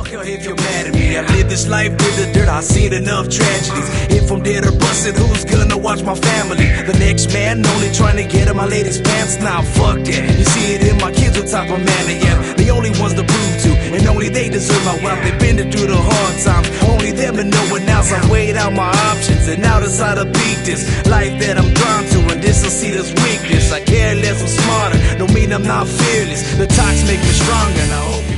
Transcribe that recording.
if you're mad at me. I've lived this life with the dirt, I've seen enough tragedies. If I'm dead or busted, who's gonna watch my family? The next man only trying to get in my lady's pants. Now fuck that. You see it in my kids what type of man I am. The only ones to prove to, and only they deserve my wealth. They've been through the hard times, only them and no one else. I've weighed out my options, and now decide to beat this life that I'm drawn to, and this will see this weakness. I care less, I'm smarter, don't mean I'm not fearless. The talks make me stronger, and I hope you